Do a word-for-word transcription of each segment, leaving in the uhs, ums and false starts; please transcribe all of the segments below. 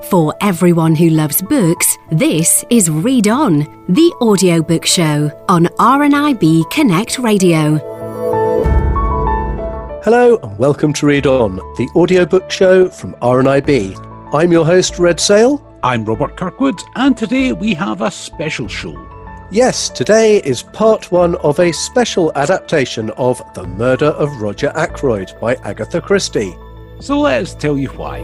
For everyone who loves books, this is Read On, the audiobook show on R N I B Connect Radio. Hello and welcome to Read On, the audiobook show from R N I B. I'm your host, Red Sale. I'm Robert Kirkwood, and today we have a special show. Yes, today is part one of a special adaptation of The Murder of Roger Ackroyd by Agatha Christie. So let's tell you why.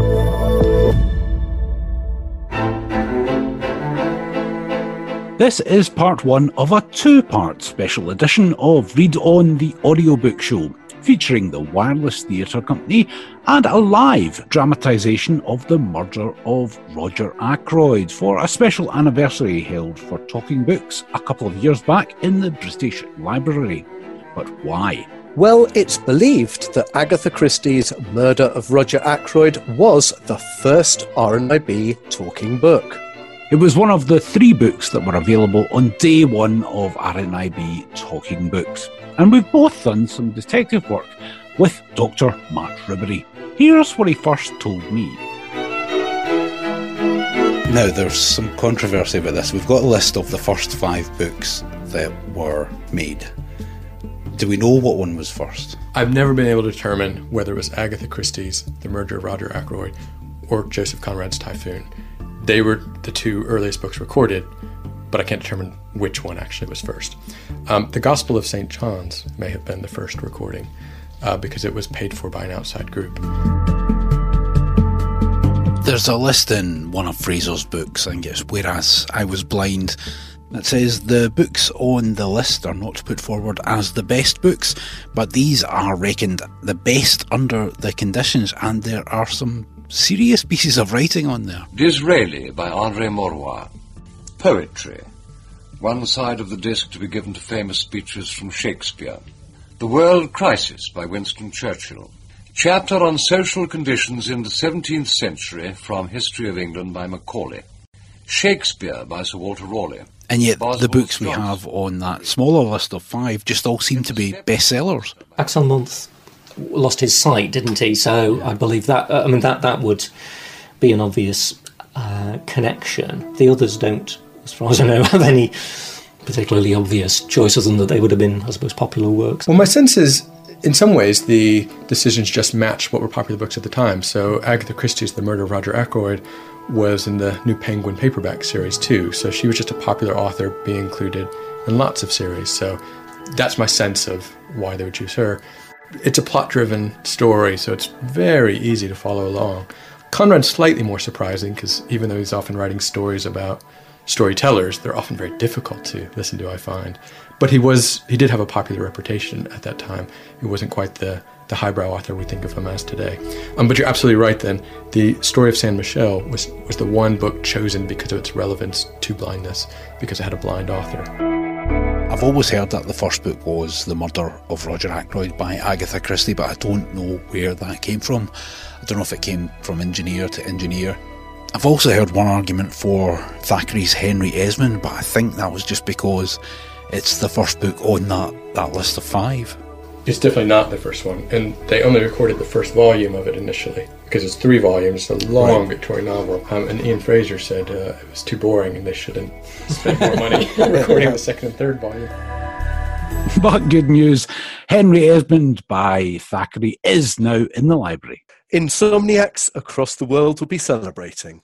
This is part one of a two-part special edition of Read On, the audiobook show, featuring the Wireless Theatre Company and a live dramatisation of the murder of Roger Ackroyd for a special anniversary held for Talking Books a couple of years back in the British Library. But why? Well, it's believed that Agatha Christie's Murder of Roger Ackroyd was the first R N I B talking book. It was one of the three books that were available on day one of R N I B Talking Books. And we've both done some detective work with Doctor Matt Ribery. Here's what he first told me. Now, there's some controversy about this. We've got a list of the first five books that were made. Do we know what one was first? I've never been able to determine whether it was Agatha Christie's The Murder of Roger Ackroyd or Joseph Conrad's Typhoon. They were the two earliest books recorded, but I can't determine which one actually was first. Um, the Gospel of Saint John's may have been the first recording uh, because it was paid for by an outside group. There's a list in one of Fraser's books, I think it's Whereas I Was Blind, that says the books on the list are not put forward as the best books, but these are reckoned the best under the conditions, and there are some serious pieces of writing on there. Disraeli by André Maurois. Poetry. One side of the disc to be given to famous speeches from Shakespeare. The World Crisis by Winston Churchill. Chapter on social conditions in the seventeenth century from History of England by Macaulay. Shakespeare by Sir Walter Raleigh. And yet Boswell's the books we Johnson. have on that smaller list of five just all seem to be bestsellers. Axel Munthe lost his sight, didn't he? So I believe that, uh, I mean, that, that would be an obvious uh, connection. The others don't, as far as I know, have any particularly obvious choice other than that they would have been, I suppose, popular works. Well, my sense is, in some ways, the decisions just match what were popular books at the time. So Agatha Christie's The Murder of Roger Ackroyd was in the New Penguin paperback series too. So she was just a popular author being included in lots of series. So that's my sense of why they would choose her. It's a plot-driven story, so it's very easy to follow along. Conrad's slightly more surprising because even though he's often writing stories about storytellers, they're often very difficult to listen to, I find. But he was he did have a popular reputation at that time. He wasn't quite the, the highbrow author we think of him as today. Um, but you're absolutely right then. The Story of Saint Michel was, was the one book chosen because of its relevance to blindness, because it had a blind author. I've always heard that the first book was The Murder of Roger Ackroyd by Agatha Christie, but I don't know where that came from. I don't know if it came from engineer to engineer. I've also heard one argument for Thackeray's Henry Esmond, but I think that was just because it's the first book on that, that list of five. It's definitely not the first one, and they only recorded the first volume of it initially, because it's three volumes, it's a long right. Victorian novel, um, and Ian Fraser said uh, it was too boring and they shouldn't spend more money recording the second and third volume. But good news, Henry Esmond by Thackeray is now in the library. Insomniacs across the world will be celebrating.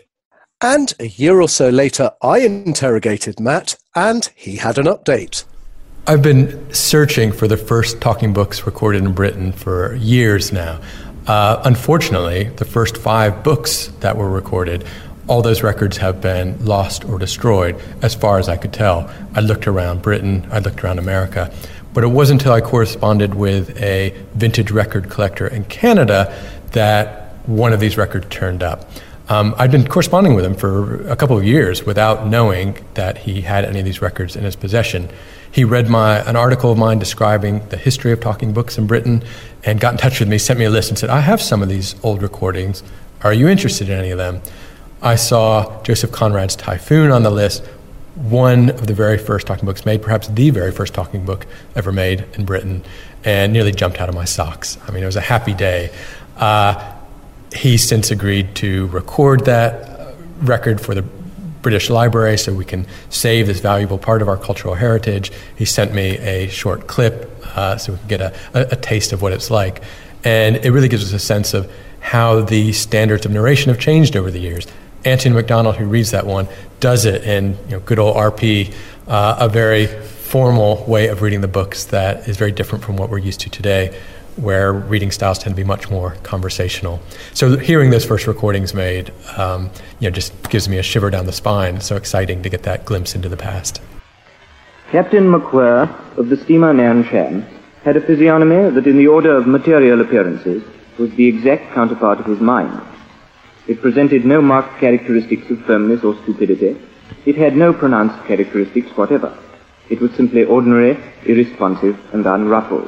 And a year or so later, I interrogated Matt, and he had an update. I've been searching for the first talking books recorded in Britain for years now. Uh, unfortunately, the first five books that were recorded, all those records have been lost or destroyed, as far as I could tell. I looked around Britain, I looked around America, but it wasn't until I corresponded with a vintage record collector in Canada that one of these records turned up. Um, I'd been corresponding with him for a couple of years without knowing that he had any of these records in his possession. He read my an article of mine describing the history of talking books in Britain and got in touch with me, sent me a list and said, I have some of these old recordings. Are you interested in any of them? I saw Joseph Conrad's Typhoon on the list, one of the very first talking books made, perhaps the very first talking book ever made in Britain, and nearly jumped out of my socks. I mean, it was a happy day. Uh, he's since agreed to record that record for the British Library so we can save this valuable part of our cultural heritage. He sent me a short clip uh, so we can get a, a, a taste of what it's like. And it really gives us a sense of how the standards of narration have changed over the years. Anthony MacDonald, who reads that one, does it in you know, good old R P, uh, a very formal way of reading the books that is very different from what we're used to today, where reading styles tend to be much more conversational. So hearing those first recordings made, um, you know, just gives me a shiver down the spine. It's so exciting to get that glimpse into the past. Captain McQuirr of the steamer Nan Shan had a physiognomy that in the order of material appearances was the exact counterpart of his mind. It presented no marked characteristics of firmness or stupidity. It had no pronounced characteristics whatever. It was simply ordinary, irresponsive, and unruffled.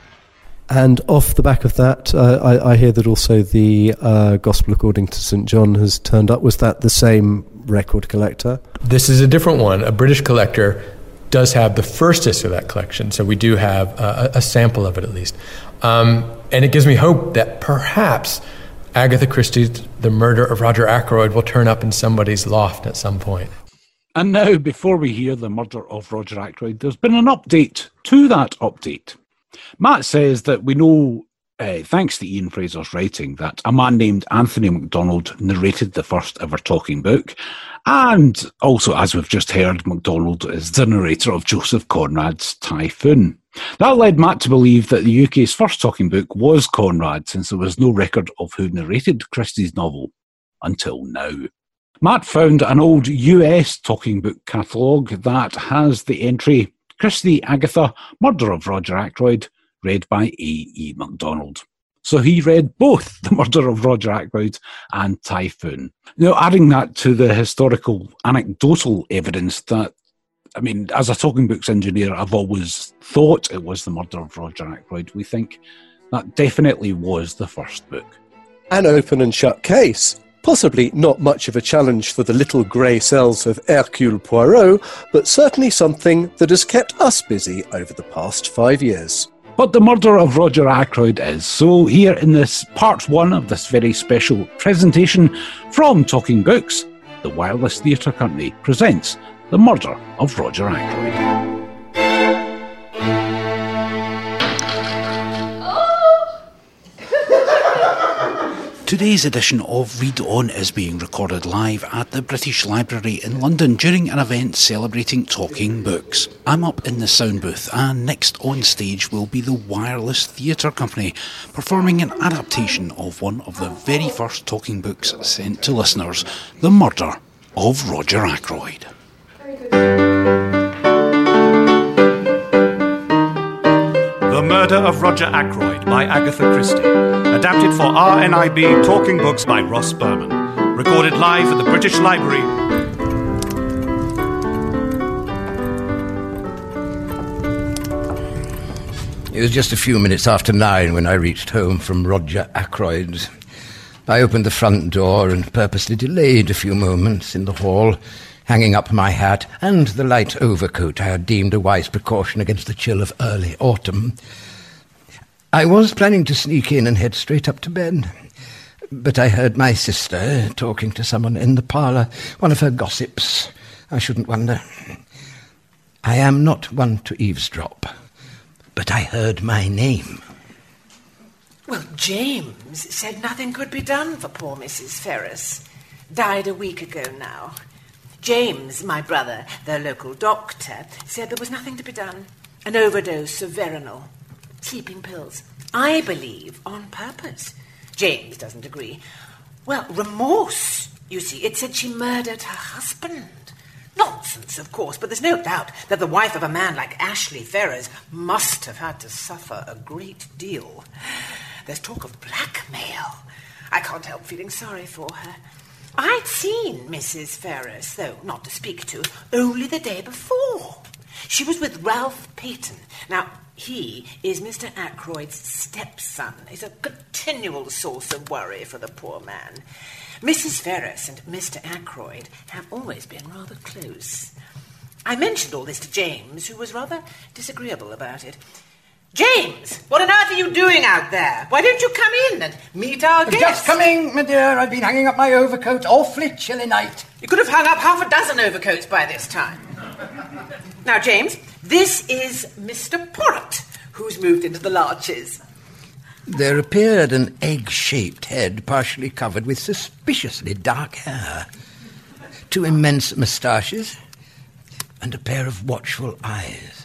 And off the back of that, uh, I, I hear that also the uh, Gospel According to Saint John has turned up. Was that the same record collector? This is a different one. A British collector does have the first disc of that collection, so we do have a, a sample of it at least. Um, and it gives me hope that perhaps Agatha Christie's The Murder of Roger Ackroyd will turn up in somebody's loft at some point. And now, before we hear The Murder of Roger Ackroyd, there's been an update to that update. Matt says that we know, uh, thanks to Ian Fraser's writing, that a man named Anthony MacDonald narrated the first ever talking book. And also, as we've just heard, MacDonald is the narrator of Joseph Conrad's Typhoon. That led Matt to believe that the U K's first talking book was Conrad, since there was no record of who narrated Christie's novel until now. Matt found an old U S talking book catalogue that has the entry Christie Agatha, Murder of Roger Ackroyd, read by A E MacDonald. So he read both The Murder of Roger Ackroyd and Typhoon. Now, adding that to the historical, anecdotal evidence that, I mean, as a talking books engineer, I've always thought it was The Murder of Roger Ackroyd. We think that definitely was the first book. An open and shut case. Possibly not much of a challenge for the little grey cells of Hercule Poirot, but certainly something that has kept us busy over the past five years. But The Murder of Roger Ackroyd is. So here in this part one of this very special presentation from Talking Books, the Wireless Theatre Company presents The Murder of Roger Ackroyd. Today's edition of Read On is being recorded live at the British Library in London during an event celebrating talking books. I'm up in the sound booth, and next on stage will be the Wireless Theatre Company performing an adaptation of one of the very first talking books sent to listeners, The Murder of Roger Ackroyd. The Murder of Roger Ackroyd by Agatha Christie. Adapted for R N I B Talking Books by Ross Berman. Recorded live at the British Library. It was just a few minutes after nine when I reached home from Roger Ackroyd's. I opened the front door and purposely delayed a few moments in the hall, hanging up my hat and the light overcoat I had deemed a wise precaution against the chill of early autumn. I was planning to sneak in and head straight up to bed, but I heard my sister talking to someone in the parlour, one of her gossips. I shouldn't wonder. I am not one to eavesdrop, but I heard my name. Well, James said nothing could be done for poor Missus Ferris. Died a week ago now. James, my brother, the local doctor, said there was nothing to be done. An overdose of Veronal. Sleeping pills. I believe on purpose. James doesn't agree. Well, remorse, you see. It said she murdered her husband. Nonsense, of course, but there's no doubt that the wife of a man like Ashley Ferrers must have had to suffer a great deal. There's talk of blackmail. I can't help feeling sorry for her. I'd seen Missus Ferris, though not to speak to, only the day before. She was with Ralph Peyton. Now, he is Mister Ackroyd's stepson. He's a continual source of worry for the poor man. Missus Ferris and Mister Ackroyd have always been rather close. I mentioned all this to James, who was rather disagreeable about it. James, what on earth are you doing out there? Why don't you come in and meet our guests? Just coming, my dear. I've been hanging up my overcoat. Awfully chilly night. You could have hung up half a dozen overcoats by this time. Now, James, this is Mister Porritt, who's moved into the larches. There appeared an egg-shaped head partially covered with suspiciously dark hair, two immense moustaches, and a pair of watchful eyes.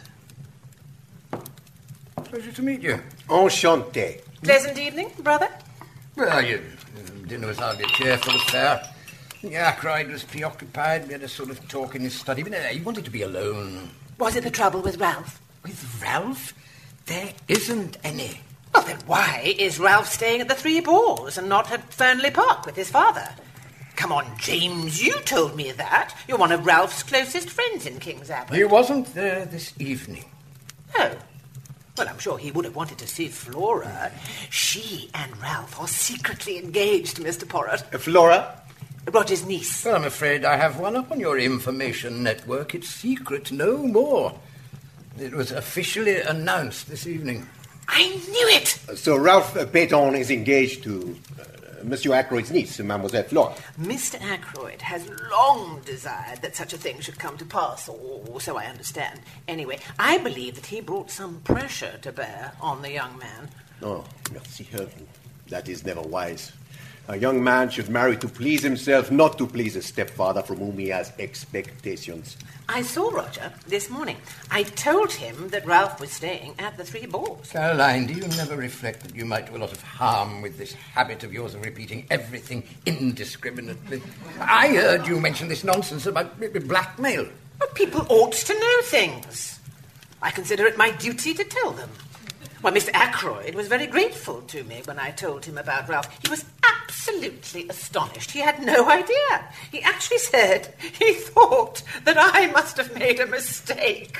Pleasure to meet you. Enchanté. Pleasant evening, brother. Well, you, dinner was hardly a cheerful affair. Ackroyd was preoccupied. We had a sort of talk in his study, but uh, he wanted to be alone. Was it the trouble with Ralph? With Ralph? There isn't any. Well, then why is Ralph staying at the Three Boars and not at Fernley Park with his father? Come on, James, you told me that. You're one of Ralph's closest friends in King's Abbot. He wasn't there this evening. Oh. Well, I'm sure he would have wanted to see Flora. She and Ralph are secretly engaged, Mister Porritt. Uh, Flora? Roger's niece. Well, I'm afraid I have one up on your information network. It's secret, no more. It was officially announced this evening. I knew it! Uh, so Ralph uh, Peyton is engaged to uh, Monsieur Ackroyd's niece, Mademoiselle Flora. Mister Ackroyd has long desired that such a thing should come to pass, or so I understand. Anyway, I believe that he brought some pressure to bear on the young man. Oh, merci. Uh, that is never wise. A young man should marry to please himself, not to please a stepfather from whom he has expectations. I saw Roger this morning. I told him that Ralph was staying at the Three Boars. Caroline, do you never reflect that you might do a lot of harm with this habit of yours of repeating everything indiscriminately? I heard you mention this nonsense about blackmail. Well, people ought to know things. I consider it my duty to tell them. Well, Mister Ackroyd was very grateful to me when I told him about Ralph. He was absolutely astonished. He had no idea. He actually said he thought that I must have made a mistake.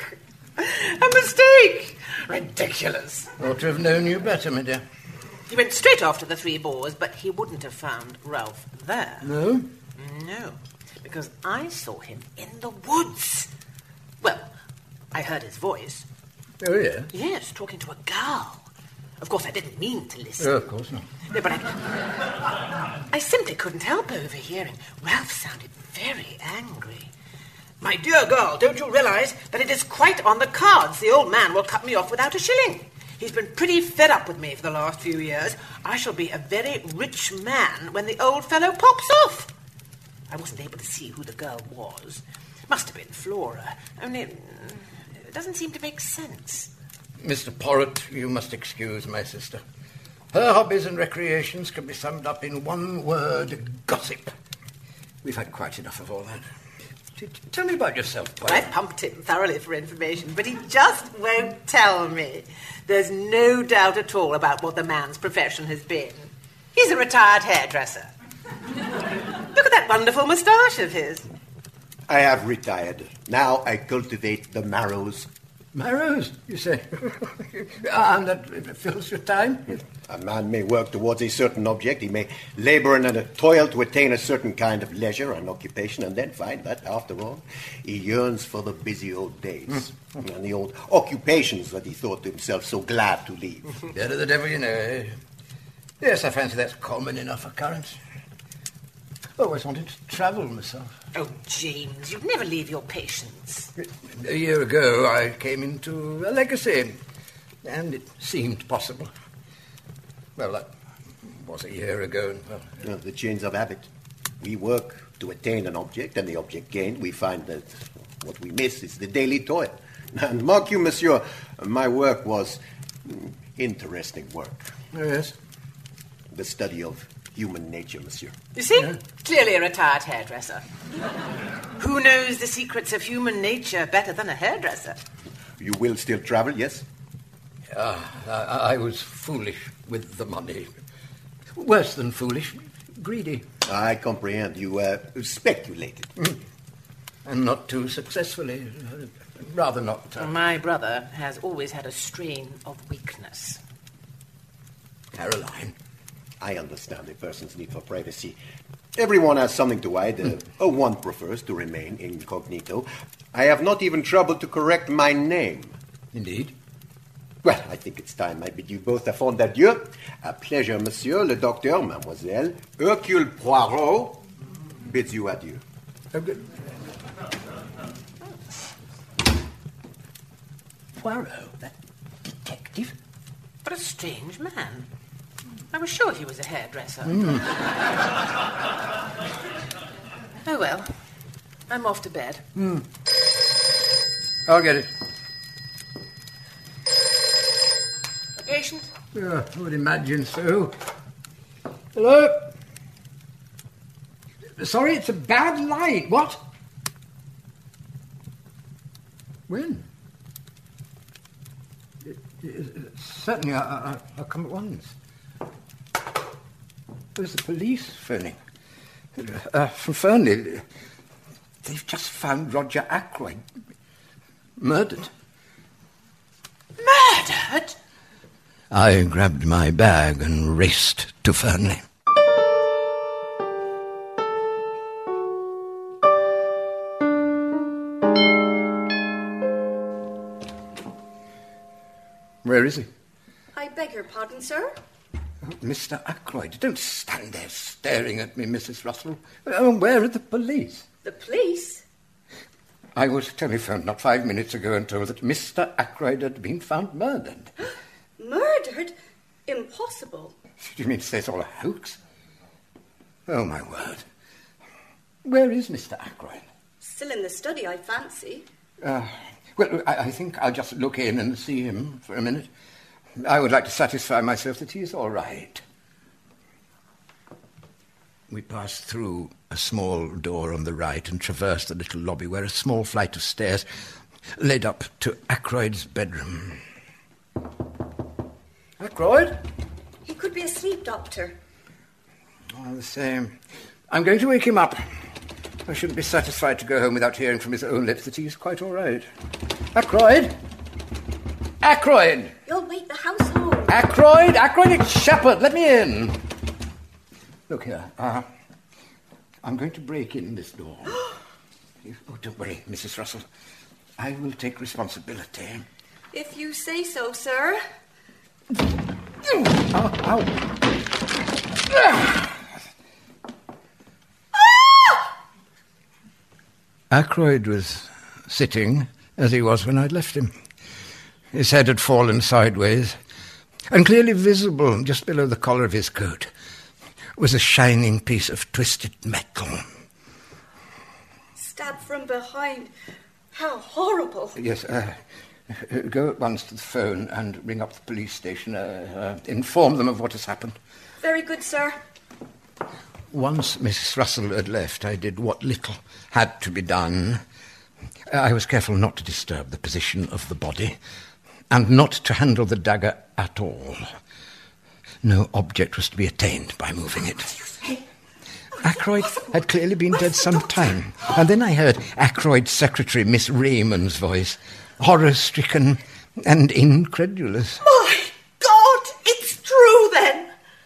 A mistake! Ridiculous. Ought to have known you better, my dear. He went straight off to the Three Boars, but he wouldn't have found Ralph there. No? No, because I saw him in the woods. Well, I heard his voice. Oh, yeah? Yes, talking to a girl. Of course, I didn't mean to listen. Oh, of course not. No, but I... I simply couldn't help overhearing. Ralph sounded very angry. My dear girl, don't you realise that it is quite on the cards the old man will cut me off without a shilling? He's been pretty fed up with me for the last few years. I shall be a very rich man when the old fellow pops off. I wasn't able to see who the girl was. Must have been Flora. Only... it doesn't seem to make sense. Mister Porritt, you must excuse my sister. Her hobbies and recreations can be summed up in one word: gossip. We've had quite enough of all that. T- tell me about yourself, Porritt. I pumped him thoroughly for information, but he just won't tell me. There's no doubt at all about what the man's profession has been. He's a retired hairdresser. Look at that wonderful moustache of his. I have retired. Now I cultivate the marrows. Marrows, you say? And that fills your time? A man may work towards a certain object. He may labour and uh, toil to attain a certain kind of leisure and occupation, and then find that, after all, he yearns for the busy old days mm. and the old occupations that he thought himself so glad to leave. Better the devil you know, eh? Yes, I fancy that's common enough occurrence. Always wanted to travel myself. Oh, James, you'd never leave your patients. A year ago, I came into a legacy, and it seemed possible. Well, that was a year ago. Well, no, the chains of habit. We work to attain an object, and the object gained, we find that what we miss is the daily toil. And mark you, monsieur, my work was interesting work. Oh, yes? The study of human nature, monsieur. You see? Yeah. Clearly a retired hairdresser. Who knows the secrets of human nature better than a hairdresser? You will still travel, yes? Uh, I, I was foolish with the money. Worse than foolish, greedy. I comprehend. You uh, speculated. Mm. And not too successfully. Rather not. Uh... My brother has always had a strain of weakness. Caroline. I understand a person's need for privacy. Everyone has something to hide. Uh, oh, one prefers to remain incognito. I have not even troubled to correct my name. Indeed? Well, I think it's time I bid you both a fond adieu. A pleasure, monsieur. Le docteur, mademoiselle. Hercule Poirot bids you adieu. Oh, good. Poirot, that detective? What a strange man. I was sure he was a hairdresser. Mm. Oh, well. I'm off to bed. Mm. I'll get it. A patient? Yeah, I would imagine so. Hello? Sorry, it's a bad line. What? When? It, it, certainly, I, I, I'll come at once. There's the police phoning. Uh, from Fernley. They've just found Roger Ackroyd murdered. Murdered? I grabbed my bag and raced to Fernley. Where is he? I beg your pardon, sir? Oh, Mister Ackroyd, don't stand there staring at me, Missus Russell. Oh, where are the police? The police? I was telephoned not five minutes ago and told that Mister Ackroyd had been found murdered. Murdered? Impossible. Do you mean to say it's all a hoax? Oh, my word. Where is Mister Ackroyd? Still in the study, I fancy. Uh, well, I, I think I'll just look in and see him for a minute. I would like to satisfy myself that he's all right. We passed through a small door on the right and traversed the little lobby where a small flight of stairs led up to Ackroyd's bedroom. Ackroyd? He could be asleep, Doctor. All the same. I'm going to wake him up. I shouldn't be satisfied to go home without hearing from his own lips that he's quite all right. Ackroyd? Ackroyd! You'll wake the household. Ackroyd! Ackroyd, it's Shepherd. Let me in. Look here. Uh, I'm going to break in this door. Oh, don't worry, Missus Russell. I will take responsibility. If you say so, sir. Ow, ow. Ah! Ackroyd was sitting as he was when I'd left him. His head had fallen sideways, and clearly visible just below the collar of his coat was a shining piece of twisted metal. Stabbed from behind. How horrible. Yes, uh, go at once to the phone and ring up the police station. Uh, uh, inform them of what has happened. Very good, sir. Once Missus Russell had left, I did what little had to be done. I was careful not to disturb the position of the body, and not to handle the dagger at all. No object was to be attained by moving it. Ackroyd had clearly been dead some time, and then I heard Ackroyd's secretary, Miss Raymond's voice, horror-stricken and incredulous. My God, it's true then!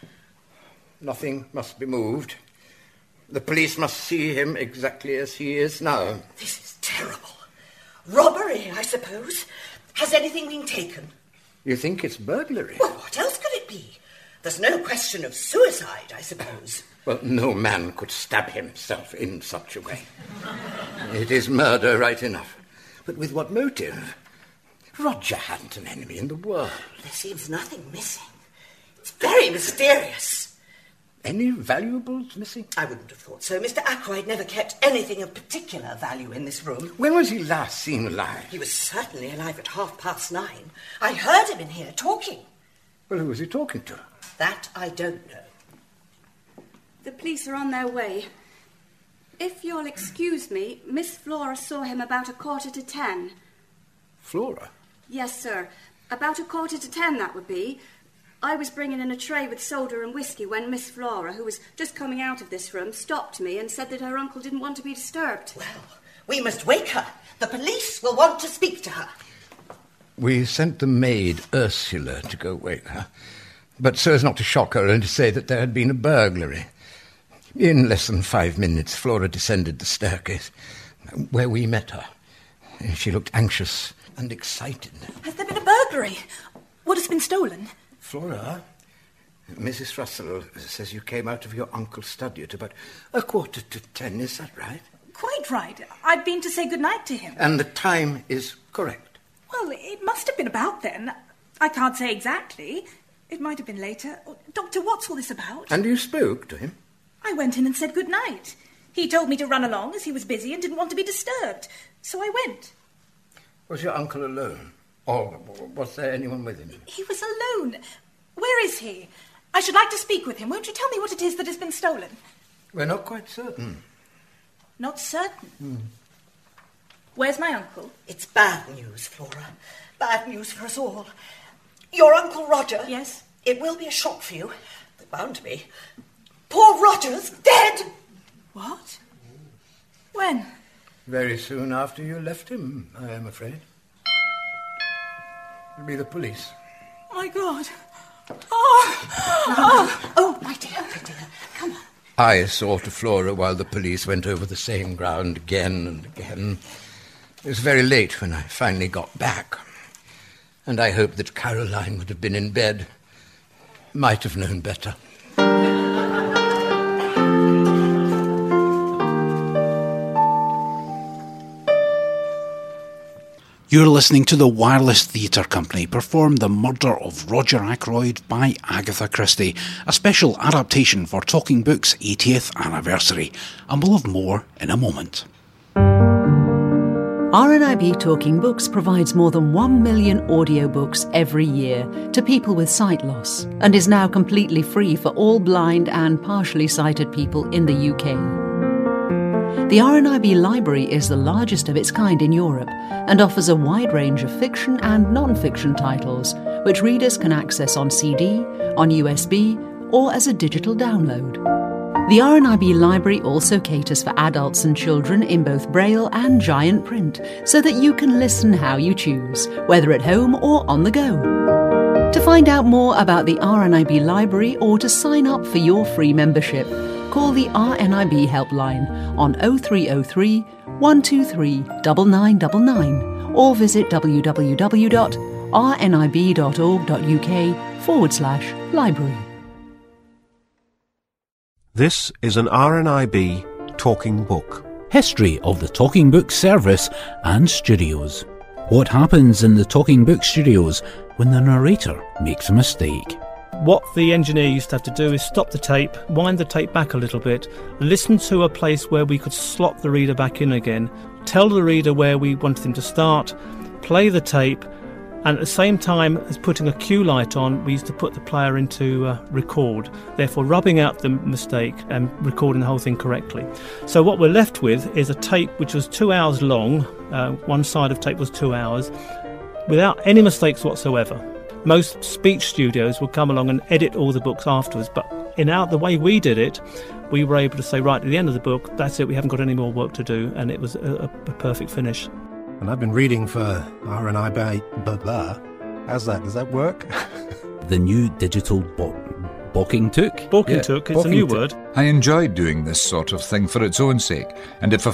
Nothing must be moved. The police must see him exactly as he is now. This is terrible. Robbery, I suppose. Has anything been taken? You think it's burglary? Well, what else could it be? There's no question of suicide, I suppose. Well, no man could stab himself in such a way. It is murder right enough. But with what motive? Roger hadn't an enemy in the world. There seems nothing missing. It's very mysterious. Any valuables missing? I wouldn't have thought so. Mister Ackroyd never kept anything of particular value in this room. When was he last seen alive? He was certainly alive at half past nine. I heard him in here talking. Well, who was he talking to? That I don't know. The police are on their way. If you'll excuse me, Miss Flora saw him about a quarter to ten. Flora? Yes, sir. About a quarter to ten, that would be. I was bringing in a tray with soda and whiskey when Miss Flora, who was just coming out of this room, stopped me and said that her uncle didn't want to be disturbed. Well, we must wake her. The police will want to speak to her. We sent the maid, Ursula, to go wake her, but so as not to shock her and to say that there had been a burglary. In less than five minutes, Flora descended the staircase, where we met her. She looked anxious and excited. Has there been a burglary? What has been stolen? Flora, Missus Russell says you came out of your uncle's study at about a quarter to ten, is that right? Quite right. I'd been to say goodnight to him. And the time is correct? Well, it must have been about then. I can't say exactly. It might have been later. Doctor, what's all this about? And you spoke to him? I went in and said goodnight. He told me to run along as he was busy and didn't want to be disturbed. So I went. Was your uncle alone? Or was there anyone with him? He was alone. Where is he? I should like to speak with him. Won't you tell me what it is that has been stolen? We're not quite certain. Not certain? Hmm. Where's my uncle? It's bad news, Flora. Bad news for us all. Your Uncle Roger... Yes? It will be a shock for you. They're bound to be. Poor Roger's dead! What? When? Very soon after you left him, I am afraid. It'll be the police. My God. Oh! Oh, oh my dear, my dear. Come on. I saw to Flora while the police went over the same ground again and again. It was very late when I finally got back. And I hoped that Caroline would have been in bed. Might have known better. You're listening to the Wireless Theatre Company perform The Murder of Roger Ackroyd by Agatha Christie, a special adaptation for Talking Books' eightieth anniversary. And we'll have more in a moment. R N I B Talking Books provides more than one million audiobooks every year to people with sight loss and is now completely free for all blind and partially sighted people in the U K. The R N I B Library is the largest of its kind in Europe and offers a wide range of fiction and non-fiction titles, which readers can access on C D, on U S B, or as a digital download. The R N I B Library also caters for adults and children in both Braille and giant print, so that you can listen how you choose, whether at home or on the go. To find out more about the R N I B Library or to sign up for your free membership, call the R N I B helpline on oh three oh three, one two three, nine nine nine nine or visit www.rnib.org.uk forward slash library. This is an R N I B Talking Book. History of the Talking Book service and studios. What happens in the Talking Book studios when the narrator makes a mistake? What the engineer used to have to do is stop the tape, wind the tape back a little bit, listen to a place where we could slot the reader back in again, tell the reader where we wanted him to start, play the tape, and at the same time as putting a cue light on, we used to put the player into uh, record, therefore rubbing out the mistake and recording the whole thing correctly. So what we're left with is a tape which was two hours long, uh, one side of tape was two hours, without any mistakes whatsoever. Most speech studios would come along and edit all the books afterwards, but in our, the way we did it, we were able to say, right, at the end of the book, that's it, we haven't got any more work to do, and it was a, a, a perfect finish. And I've been reading for R N I B. Blah, blah. How's that? Does that work? The new digital bo- Balking Took? Balking yeah, Took, it's a new word. I enjoyed doing this sort of thing for its own sake. And if...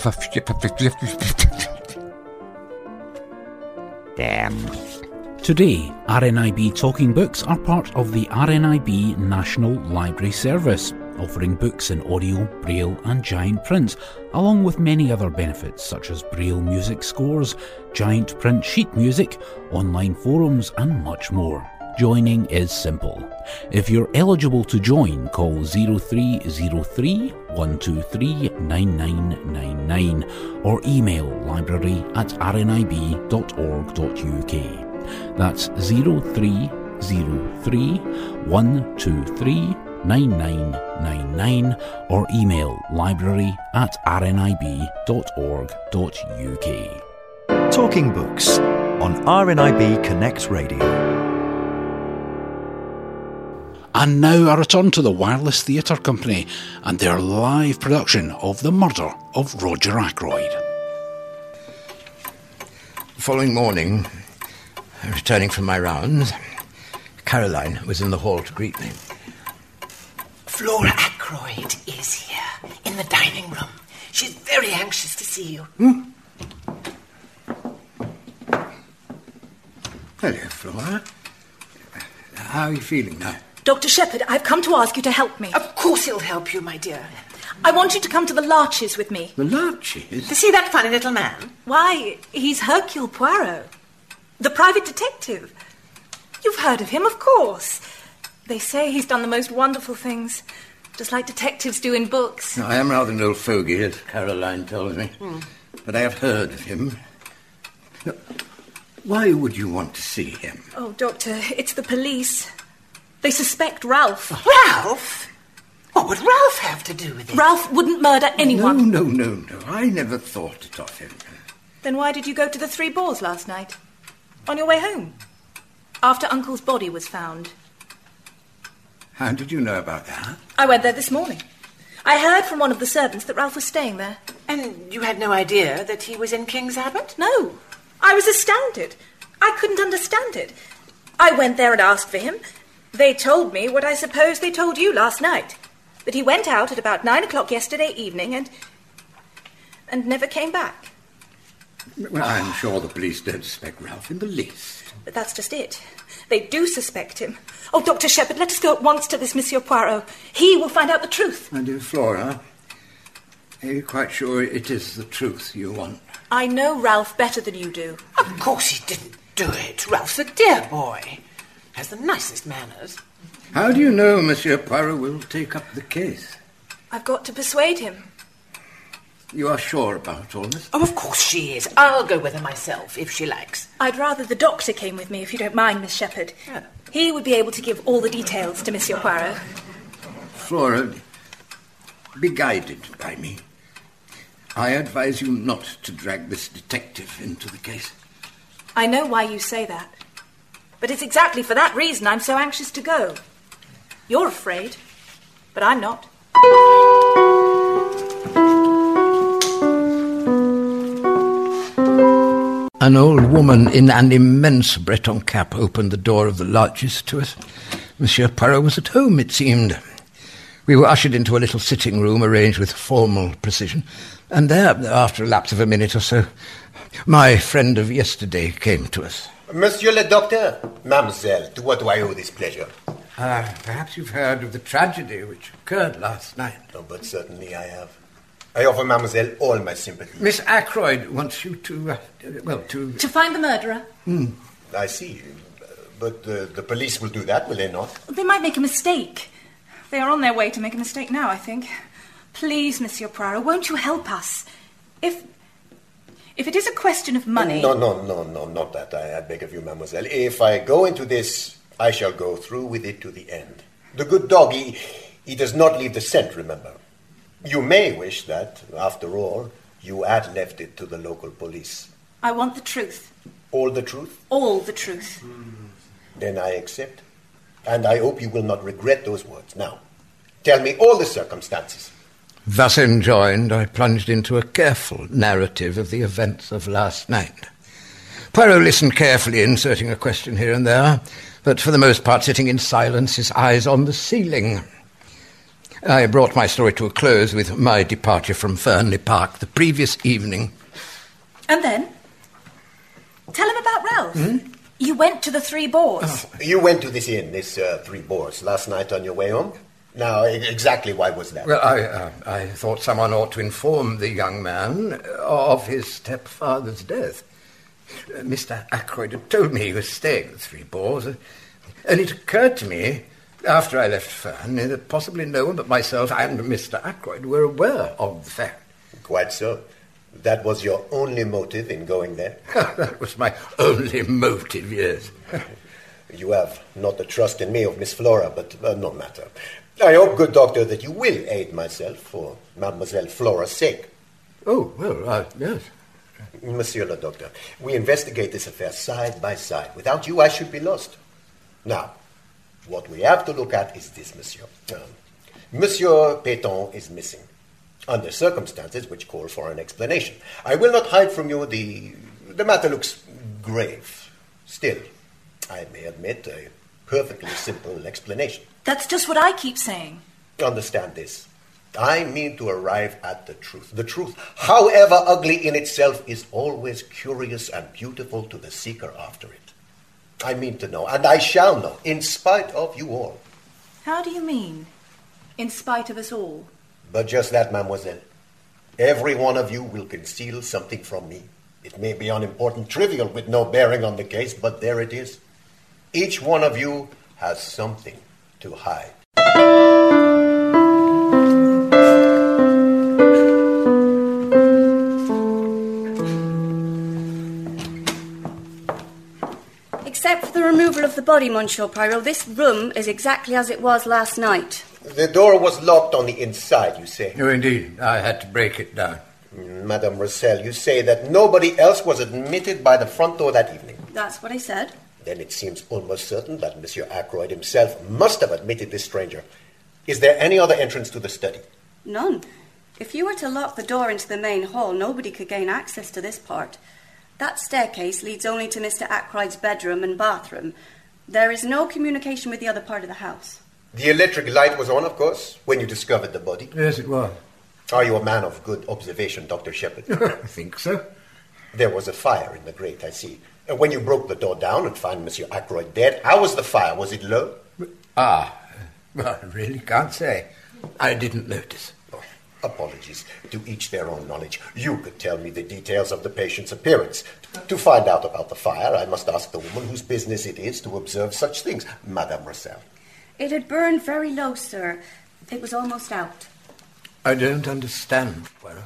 Damn. Today, R N I B Talking Books are part of the R N I B National Library Service, offering books in audio, Braille and giant print, along with many other benefits such as Braille music scores, giant print sheet music, online forums and much more. Joining is simple. If you're eligible to join, call oh three oh three, one two three, nine nine nine nine or email library at r n i b dot org dot u k. That's oh three oh three, one two three, nine nine nine nine or email library at r n i b dot org dot u k. Talking Books on R N I B Connect Radio. And now a return to the Wireless Theatre Company and their live production of The Murder of Roger Ackroyd. The following morning, returning from my rounds, Caroline was in the hall to greet me. Flora Ackroyd is here, in the dining room. She's very anxious to see you. Hmm? Hello, Flora. how are you feeling now? Doctor Shepherd, I've come to ask you to help me. Of course he'll help you, my dear. I want you to come to the Larches with me. The Larches? To see that funny little man? Why, he's Hercule Poirot, the private detective. You've heard of him, of course. They say he's done the most wonderful things, just like detectives do in books. I am rather an old fogey, as Caroline tells me, hmm. but I have heard of him. Now, why would you want to see him? Oh, Doctor, it's the police. They suspect Ralph. Ralph? What would Ralph have to do with it? Ralph wouldn't murder anyone. No, no, no, no. I never thought it of him. Then why did you go to the Three Boars last night? On your way home? After Uncle's body was found. How did you know about that? I went there this morning. I heard from one of the servants that Ralph was staying there. And you had no idea that he was in King's Abbot? No. I was astounded. I couldn't understand it. I went there and asked for him. They told me what I suppose they told you last night. That he went out at about nine o'clock yesterday evening and... and never came back. Well, I'm sure the police don't suspect Ralph in the least. But that's just it. They do suspect him. Oh, Doctor Shepherd, let us go at once to this Monsieur Poirot. He will find out the truth. My dear Flora, are you quite sure it is the truth you want? I know Ralph better than you do. Of course he didn't do it. Ralph's a dear boy. Has the nicest manners. How do you know Monsieur Poirot will take up the case? I've got to persuade him. You are sure about all this? Oh, of course she is. I'll go with her myself, if she likes. I'd rather the doctor came with me, if you don't mind, Miss Shepherd. Oh. He would be able to give all the details to Monsieur Poirot. Flora, be guided by me. I advise you not to drag this detective into the case. I know why you say that. But it's exactly for that reason I'm so anxious to go. You're afraid, but I'm not. An old woman in an immense Breton cap opened the door of the Larches to us. Monsieur Poirot was at home, it seemed. We were ushered into a little sitting room arranged with formal precision, and there, after a lapse of a minute or so, my friend of yesterday came to us. Monsieur le Docteur, Mademoiselle, to what do I owe this pleasure? Uh, perhaps you've heard of the tragedy which occurred last night. Oh, but certainly I have. I offer Mademoiselle all my sympathy. Miss Ackroyd wants you to, uh, well, to... To find the murderer? Hmm. I see. But uh, the police will do that, will they not? They might make a mistake. They are on their way to make a mistake now, I think. Please, Monsieur Poirot, won't you help us? If... If it is a question of money... No, no, no, no, not that. I, I beg of you, Mademoiselle. If I go into this, I shall go through with it to the end. The good dog, he, he does not leave the scent, remember. You may wish that, after all, you had left it to the local police. I want the truth. All the truth? All the truth. Then I accept. And I hope you will not regret those words. Now, tell me all the circumstances. Thus enjoined, I plunged into a careful narrative of the events of last night. Poirot listened carefully, inserting a question here and there, but for the most part sitting in silence, his eyes on the ceiling. I brought my story to a close with my departure from Fernley Park the previous evening. And then? Tell him about Ralph. Hmm? You went to the Three Boars. Oh. You went to this inn, this uh, Three Boars, last night on your way home? Now, exactly why was that? Well, I, uh, I thought someone ought to inform the young man of his stepfather's death. Uh, Mister Ackroyd had told me he was staying at the Three Boars, uh, and it occurred to me, after I left Fern, that possibly no one but myself and Mister Ackroyd were aware of the fact. Quite so. That was your only motive in going there? That was my only motive, yes. You have not the trust in me of Miss Flora, but uh, no matter. I hope, good doctor, that you will aid myself for Mademoiselle Flora's sake. Oh, well, uh, yes. Monsieur le Docteur, we investigate this affair side by side. Without you, I should be lost. Now, what we have to look at is this, monsieur. Um, Monsieur Péton is missing, under circumstances which call for an explanation. I will not hide from you the... the matter looks grave. Still, I may admit a perfectly simple explanation. That's just what I keep saying. Understand this. I mean to arrive at the truth. The truth, however ugly in itself, is always curious and beautiful to the seeker after it. I mean to know, and I shall know, in spite of you all. How do you mean, in spite of us all? But just that, mademoiselle. Every one of you will conceal something from me. It may be unimportant, trivial, with no bearing on the case, but there it is. Each one of you has something to hide. Except for the removal of the body, Monsieur Poirot, this room is exactly as it was last night. The door was locked on the inside, you say? Oh, indeed. I had to break it down. Madame Roussel, you say that nobody else was admitted by the front door that evening. That's what I said. Then it seems almost certain that Monsieur Ackroyd himself must have admitted this stranger. Is there any other entrance to the study? None. If you were to lock the door into the main hall, nobody could gain access to this part. That staircase leads only to Mister Ackroyd's bedroom and bathroom. There is no communication with the other part of the house. The electric light was on, of course, when you discovered the body. Yes, it was. Are you a man of good observation, Doctor Shepherd? I think so. There was a fire in the grate, I see. And when you broke the door down and found Monsieur Ackroyd dead, how was the fire? Was it low? Ah, well, I really can't say. I didn't notice. Oh, apologies. To each their own knowledge. You could tell me the details of the patient's appearance. To find out about the fire, I must ask the woman whose business it is to observe such things, Madame Roussel. It had burned very low, sir. It was almost out. I don't understand, Poirot.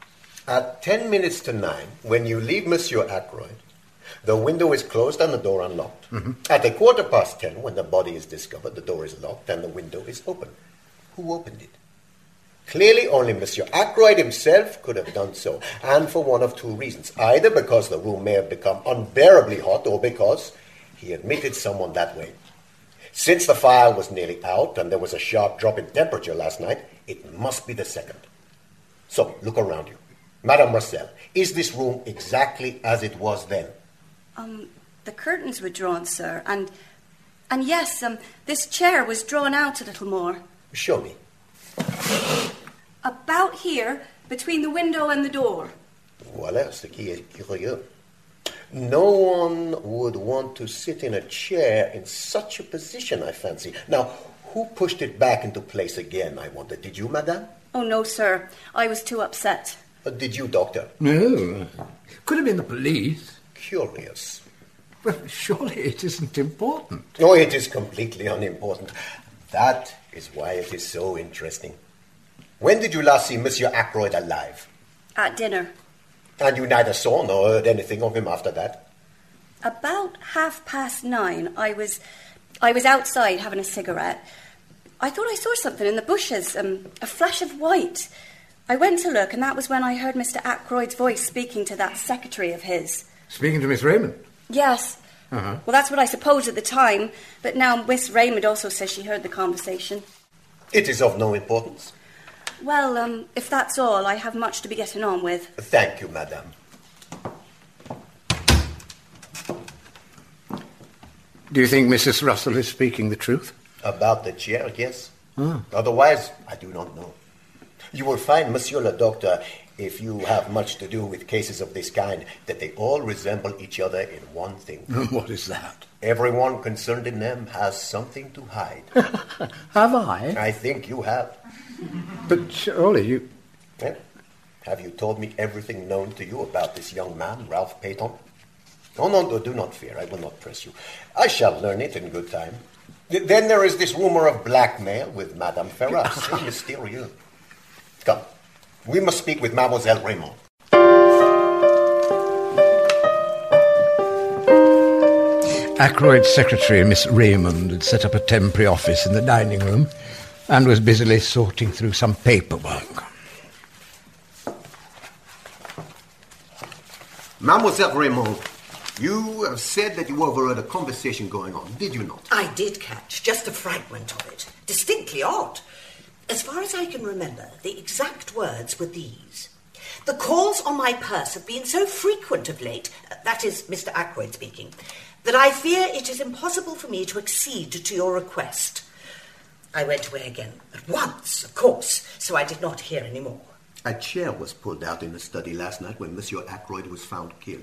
At ten minutes to nine, when you leave Monsieur Ackroyd, the window is closed and the door unlocked. Mm-hmm. At a quarter past ten, when the body is discovered, the door is locked and the window is open. Who opened it? Clearly only Monsieur Ackroyd himself could have done so, and for one of two reasons. Either because the room may have become unbearably hot, or because he admitted someone that way. Since the fire was nearly out and there was a sharp drop in temperature last night, it must be the second. So, look around you. Madame Roussel, is this room exactly as it was then? Um, the curtains were drawn, sir, and... And yes, um, this chair was drawn out a little more. Show me. About here, between the window and the door. Voilà, ce qui est curieux. No one would want to sit in a chair in such a position, I fancy. Now, who pushed it back into place again, I wonder? Did you, madame? Oh, no, sir. I was too upset. Uh, did you, doctor? No. Could have been the police. Curious. Well, surely it isn't important. Oh, it is completely unimportant. That is why it is so interesting. When did you last see Monsieur Ackroyd alive? At dinner. And you neither saw nor heard anything of him after that? About half past nine, I was I was outside having a cigarette. I thought I saw something in the bushes, um, a flash of white. I went to look, and that was when I heard Mister Ackroyd's voice speaking to that secretary of his. Speaking to Miss Raymond? Yes. Uh-huh. Well, that's what I supposed at the time, but now Miss Raymond also says she heard the conversation. It is of no importance. Well, um, if that's all, I have much to be getting on with. Thank you, madame. Do you think Missus Russell is speaking the truth? About the chair, yes. Oh. Otherwise, I do not know. You will find, Monsieur le Docteur, if you have much to do with cases of this kind, that they all resemble each other in one thing. What is that? Everyone concerned in them has something to hide. Have I? I think you have. But surely you... Eh? Have you told me everything known to you about this young man, Ralph Peyton? Oh, no, do not fear. I will not press you. I shall learn it in good time. Th- then there is this rumor of blackmail with Madame Ferrat. So mysterious. Come. We must speak with Mademoiselle Raymond. Ackroyd's secretary, Miss Raymond, had set up a temporary office in the dining room and was busily sorting through some paperwork. Mademoiselle Raymond, you have said that you overheard a conversation going on, did you not? I did catch just a fragment of it. Distinctly odd. As far as I can remember, the exact words were these. The calls on my purse have been so frequent of late, that is Mister Ackroyd speaking, that I fear it is impossible for me to accede to your request. I went away again at once, of course, so I did not hear any more. A chair was pulled out in the study last night when Monsieur Ackroyd was found killed.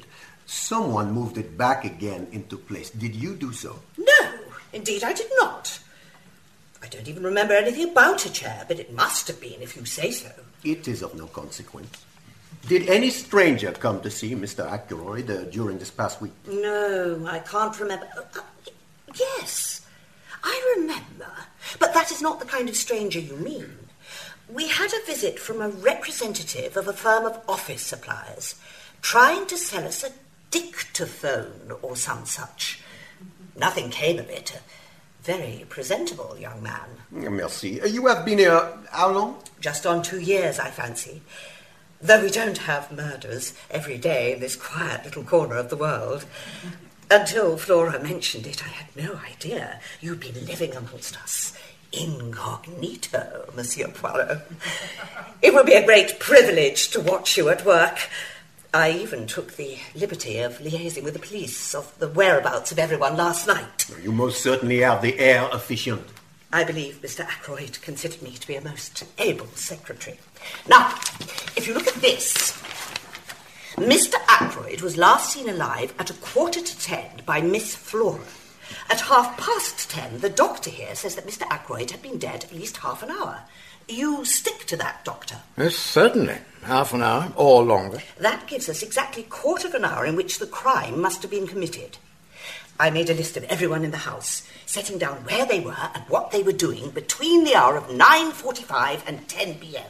Someone moved it back again into place. Did you do so? No, indeed I did not. I don't even remember anything about a chair, but it must have been if you say so. It is of no consequence. Did any stranger come to see Mister Ackroyd uh, during this past week? No, I can't remember. Uh, uh, yes, I remember. But that is not the kind of stranger you mean. We had a visit from a representative of a firm of office suppliers trying to sell us a dictaphone or some such. Nothing came of it. A very presentable young man. Merci. You have been here how long? Just on two years, I fancy. Though we don't have murders every day in this quiet little corner of the world. Until Flora mentioned it, I had no idea you'd been living amongst us. Incognito, Monsieur Poirot. It would be a great privilege to watch you at work. I even took the liberty of liaising with the police of the whereabouts of everyone last night. You most certainly have the air efficient. I believe Mister Ackroyd considered me to be a most able secretary. Now, if you look at this, Mister Ackroyd was last seen alive at a quarter to ten by Miss Flora. At half past ten, the doctor here says that Mister Ackroyd had been dead at least half an hour. You stick to that, Doctor? Yes, certainly. Half an hour, or longer. That gives us exactly a quarter of an hour in which the crime must have been committed. I made a list of everyone in the house, setting down where they were and what they were doing between the hour of nine forty-five and ten p.m.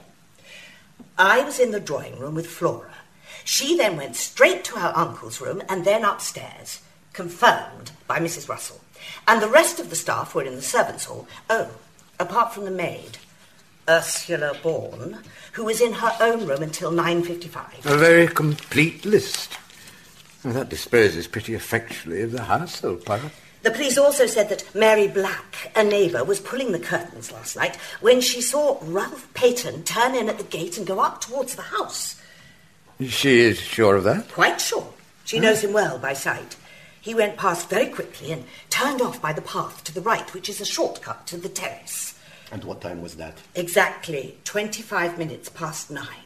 I was in the drawing room with Flora. She then went straight to her uncle's room and then upstairs, confirmed by Missus Russell. And the rest of the staff were in the servants' hall. Oh, apart from the maid, Ursula Bourne, who was in her own room until nine fifty-five. A very complete list. Well, that disposes pretty effectually of the household, Poirot. The police also said that Mary Black, a neighbour, was pulling the curtains last night when she saw Ralph Peyton turn in at the gate and go up towards the house. She is sure of that? Quite sure. She Oh. knows him well by sight. He went past very quickly and turned off by the path to the right, which is a shortcut to the terrace. And what time was that? Exactly twenty-five minutes past nine.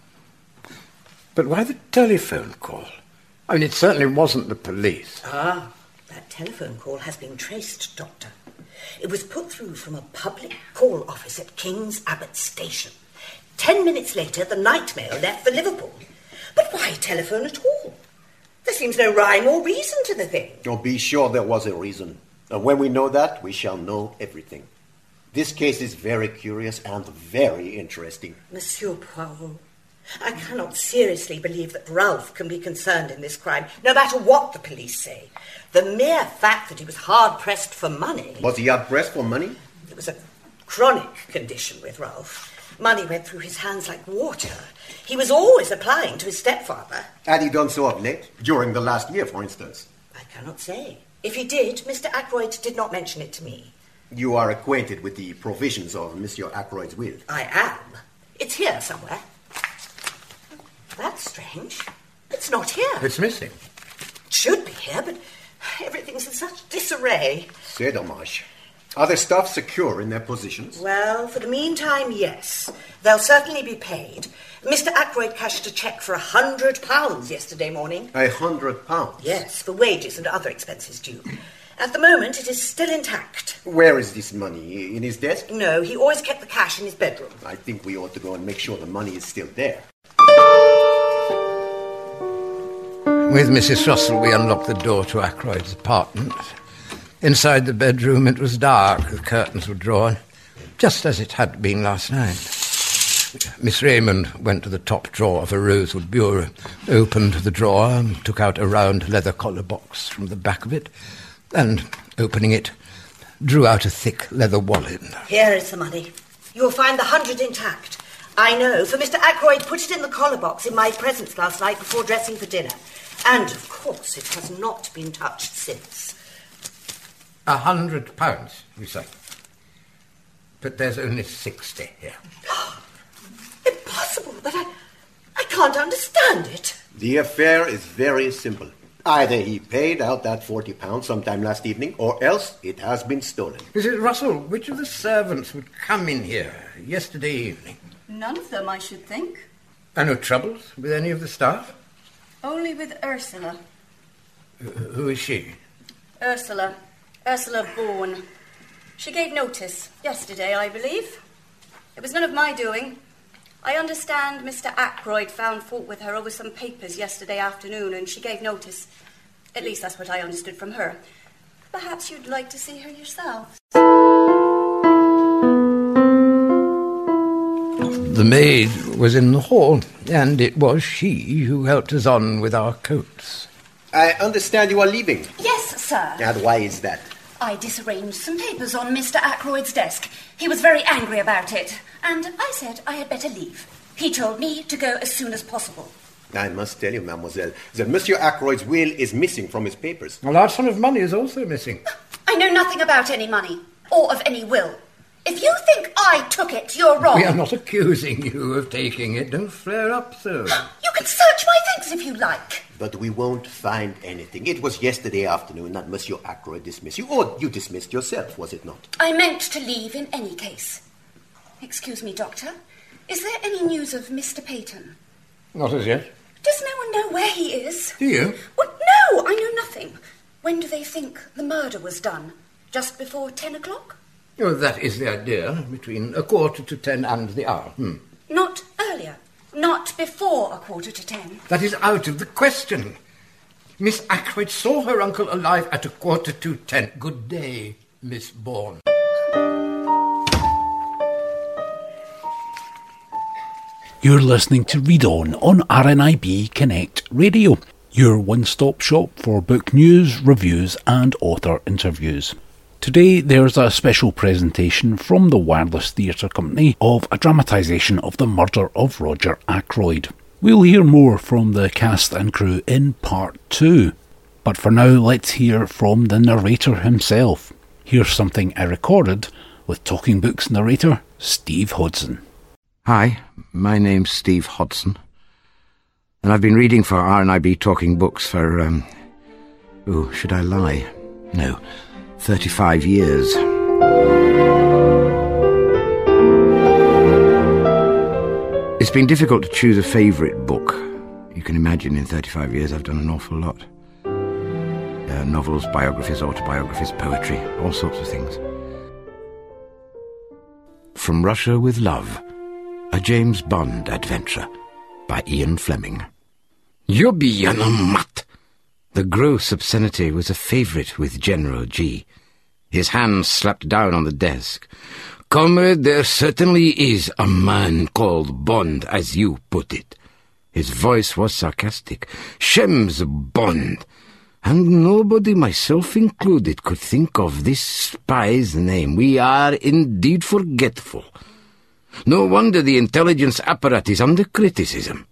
But why the telephone call? I mean, it certainly wasn't the police. Ah, that telephone call has been traced, Doctor. It was put through from a public call office at King's Abbot Station. Ten minutes later, the night mail left for Liverpool. But why telephone at all? There seems no rhyme or reason to the thing. Oh, be sure there was a reason. And when we know that, we shall know everything. This case is very curious and very interesting. Monsieur Poirot, I cannot seriously believe that Ralph can be concerned in this crime, no matter what the police say. The mere fact that he was hard-pressed for money... Was he hard-pressed for money? It was a chronic condition with Ralph. Money went through his hands like water. He was always applying to his stepfather. Had he done so of late? During the last year, for instance? I cannot say. If he did, Mister Ackroyd did not mention it to me. You are acquainted with the provisions of Monsieur Ackroyd's will? I am. It's here somewhere. That's strange. It's not here. It's missing. It should be here, but everything's in such disarray. C'est dommage. Are the staff secure in their positions? Well, for the meantime, yes. They'll certainly be paid. Mister Ackroyd cashed a cheque for a hundred pounds yesterday morning. A hundred pounds? Yes, for wages and other expenses due. At the moment, it is still intact. Where is this money? In his desk? No, he always kept the cash in his bedroom. I think we ought to go and make sure the money is still there. With Missus Russell, we unlocked the door to Ackroyd's apartment. Inside the bedroom, it was dark. The curtains were drawn, just as it had been last night. Miss Raymond went to the top drawer of a rosewood bureau, opened the drawer, and took out a round leather collar box from the back of it, and, opening it, drew out a thick leather wallet. Here is the money. You'll find the hundred intact. I know, for Mister Ackroyd put it in the collar box in my presence last night before dressing for dinner. And, of course, it has not been touched since. A hundred pounds, you say? But there's only sixty here. Impossible, but I, I can't understand it. The affair is very simple. Either he paid out that forty pounds sometime last evening, or else it has been stolen. Missus Russell, which of the servants would come in here yesterday evening? None of them, I should think. And no troubles with any of the staff? Only with Ursula. Who is she? Ursula. Ursula Bourne. She gave notice yesterday, I believe. It was none of my doing. I understand Mister Ackroyd found fault with her over some papers yesterday afternoon, and she gave notice. At least that's what I understood from her. Perhaps you'd like to see her yourself. The maid was in the hall, and it was she who helped us on with our coats. I understand you are leaving. Yes, sir. And why is that? I disarranged some papers on Mister Ackroyd's desk. He was very angry about it, and I said I had better leave. He told me to go as soon as possible. I must tell you, mademoiselle, that Monsieur Ackroyd's will is missing from his papers. A large sum of money is also missing. I know nothing about any money, or of any will. If you think I took it, you're wrong. We are not accusing you of taking it. Don't flare up so. You can search my things if you like. But we won't find anything. It was yesterday afternoon that Monsieur Ackroyd dismissed you. Or you dismissed yourself, was it not? I meant to leave in any case. Excuse me, Doctor. Is there any news of Mister Peyton? Not as yet. Does no one know where he is? Do you? What? No, I know nothing. When do they think the murder was done? Just before ten o'clock? Oh, that is the idea, between a quarter to ten and the hour. Hmm. Not earlier. Not before a quarter to ten. That is out of the question. Miss Ackroyd saw her uncle alive at a quarter to ten. Good day, Miss Bourne. You're listening to Read On on R N I B Connect Radio, your one-stop shop for book news, reviews and author interviews. Today there's a special presentation from the Wireless Theatre Company of a dramatisation of the murder of Roger Ackroyd. We'll hear more from the cast and crew in part two. But for now, let's hear from the narrator himself. Here's something I recorded with Talking Books narrator Steve Hodson. Hi, my name's Steve Hodson, and I've been reading for R N I B Talking Books for, um... oh, should I lie? No, thirty-five years. It's been difficult to choose a favourite book. You can imagine in thirty-five years I've done an awful lot. Uh, novels, biographies, autobiographies, poetry, all sorts of things. From Russia with Love, a James Bond adventure by Ian Fleming. Yobiana Mat! The gross obscenity was a favourite with General G. His hand slapped down on the desk. Comrade, there certainly is a man called Bond, as you put it. His voice was sarcastic. Shems Bond. And nobody, myself included, could think of this spy's name. We are indeed forgetful. No wonder the intelligence apparatus is under criticism.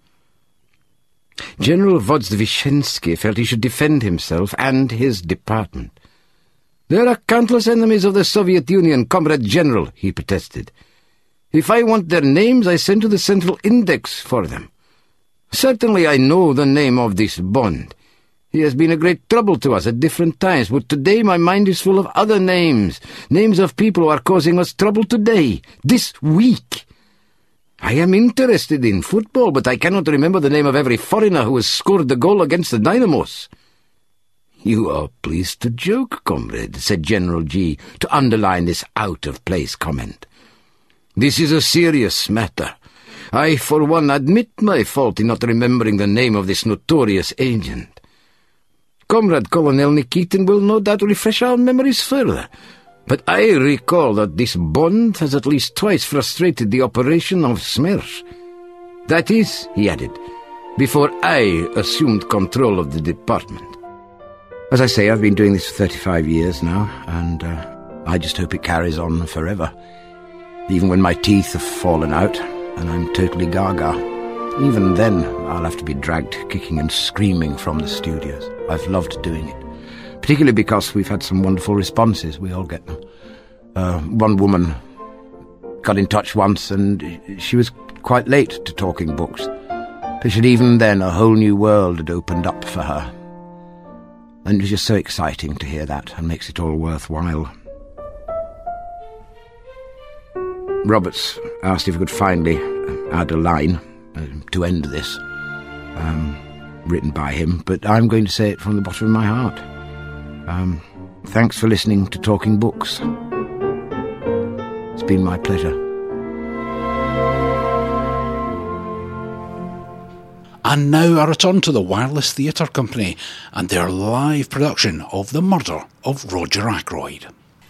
General Vozdvishensky felt he should defend himself and his department. There are countless enemies of the Soviet Union, Comrade General, he protested. If I want their names, I send to the Central Index for them. Certainly I know the name of this Bond. He has been a great trouble to us at different times, but today my mind is full of other names, names of people who are causing us trouble today, this week. I am interested in football, but I cannot remember the name of every foreigner who has scored the goal against the Dynamos. You are pleased to joke, comrade, said General G, to underline this out-of-place comment. This is a serious matter. I, for one, admit my fault in not remembering the name of this notorious agent. Comrade Colonel Nikitin will no doubt refresh our memories further, but I recall that this Bond has at least twice frustrated the operation of Smersh. That is, he added, before I assumed control of the department. As I say, I've been doing this for thirty-five years now, and uh, I just hope it carries on forever. Even when my teeth have fallen out, and I'm totally gaga. Even then, I'll have to be dragged kicking and screaming from the studios. I've loved doing it, particularly because we've had some wonderful responses. We all get them. Uh, one woman got in touch once, and she was quite late to Talking Books. But even then, a whole new world had opened up for her. And it was just so exciting to hear that, and makes it all worthwhile. Roberts asked if we could finally add a line uh, to end this. Um, written by him, but I'm going to say it from the bottom of my heart. Um, thanks for listening to Talking Books. It's been my pleasure. And now a return to the Wireless Theatre Company and their live production of The Murder of Roger Ackroyd.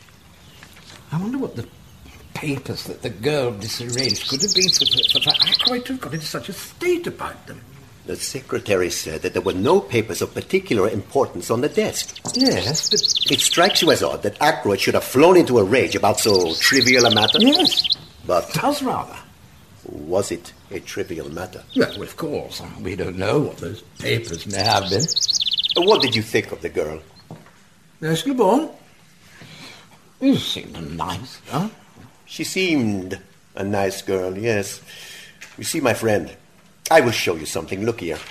I wonder what the papers that the girl disarranged could have been for, for, for Ackroyd to have got into such a state about them. The secretary said that there were no papers of particular importance on the desk. Yes, but... It strikes you as odd that Ackroyd should have flown into a rage about so trivial a matter? Yes. But... It does rather. Was it a trivial matter? Well, of course. We don't know what those papers may have been. What did you think of the girl? Ursula Bourne? You seemed nice, huh? She seemed a nice girl, yes. You see, my friend, I will show you something. Look here.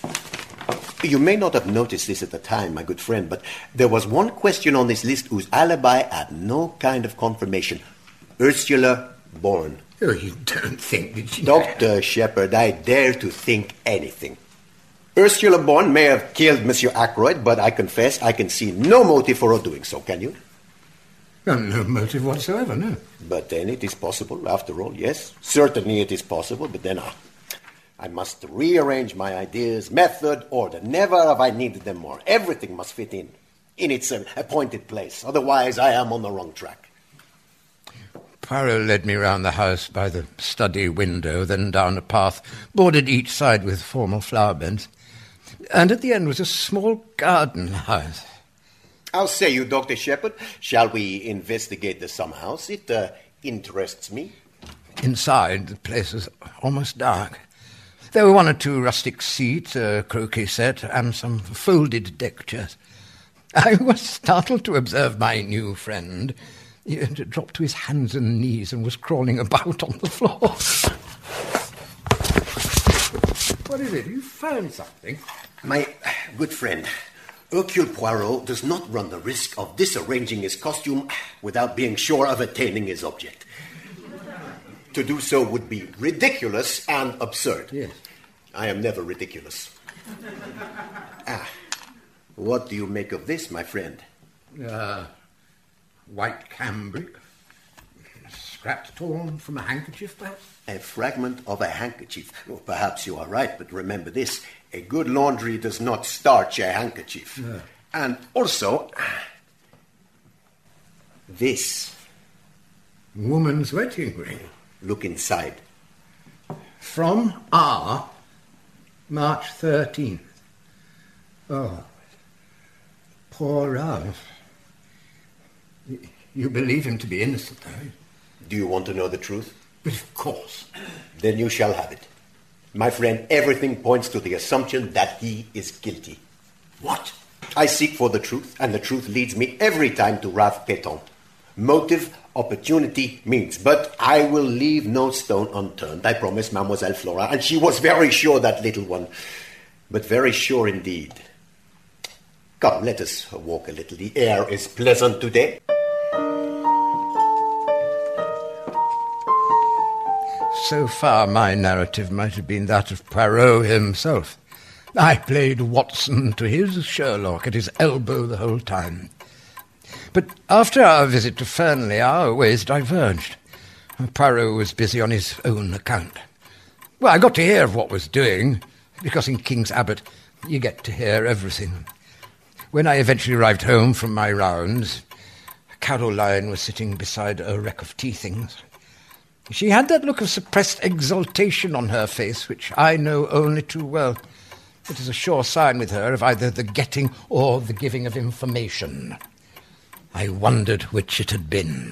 You may not have noticed this at the time, my good friend, but there was one question on this list whose alibi had no kind of confirmation. Ursula Bourne. Oh, you don't think that she... Doctor Shepherd, I dare to think anything. Ursula Bourne may have killed Monsieur Ackroyd, but I confess I can see no motive for her doing so, can you? No, no motive whatsoever, no. But then it is possible, after all, yes. Certainly it is possible, but then I, I must rearrange my ideas, method, order. Never have I needed them more. Everything must fit in, in its uh, appointed place. Otherwise, I am on the wrong track. Poirot led me round the house by the study window, then down a path bordered each side with formal flower beds. And at the end was a small garden house. How say you, Doctor Shepherd? Shall we investigate the summer house? It uh, interests me. Inside, the place was almost dark. There were one or two rustic seats, a croquet set, and some folded deck chairs. I was startled to observe my new friend. He had dropped to his hands and knees and was crawling about on the floor. What is it? You found something? My good friend, Hercule Poirot does not run the risk of disarranging his costume without being sure of attaining his object. To do so would be ridiculous and absurd. Yes. I am never ridiculous. Ah, what do you make of this, my friend? Uh... White cambric, scraps torn from a handkerchief, perhaps? A fragment of a handkerchief. Well, perhaps you are right, but remember this. A good laundry does not starch a handkerchief. No. And also, this. Woman's wedding ring. Look inside. From R, March thirteenth. Oh, poor Ralph. You believe him to be innocent, though? Do you want to know the truth? But of course. Then you shall have it. My friend, everything points to the assumption that he is guilty. What? I seek for the truth, and the truth leads me every time to Ralph Péton. Motive, opportunity, means. But I will leave no stone unturned, I promise Mademoiselle Flora, and she was very sure, that little one. But very sure indeed. Come, let us walk a little. The air is pleasant today. So far, my narrative might have been that of Poirot himself. I played Watson to his Sherlock at his elbow the whole time. But after our visit to Fernley, our ways diverged. Poirot was busy on his own account. Well, I got to hear of what was doing, because in King's Abbot you get to hear everything. When I eventually arrived home from my rounds, Caroline was sitting beside a wreck of tea things. She had that look of suppressed exultation on her face, which I know only too well. It is a sure sign with her of either the getting or the giving of information. I wondered which it had been.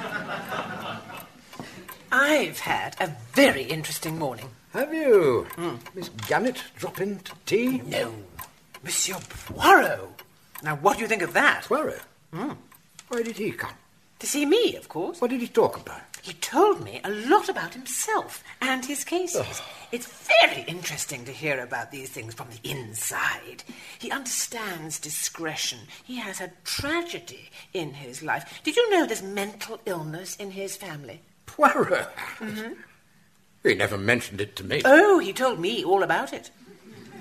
I've had a very interesting morning. Have you? Mm. Miss Gannett drop in to tea? No. Monsieur Poirot. Now, what do you think of that? Poirot? Mm. Why did he come? To see me, of course. What did he talk about? He told me a lot about himself and his cases. Oh. It's very interesting to hear about these things from the inside. He understands discretion. He has had tragedy in his life. Did you know there's mental illness in his family? Poirot? Mm-hmm. He never mentioned it to me. Oh, he told me all about it.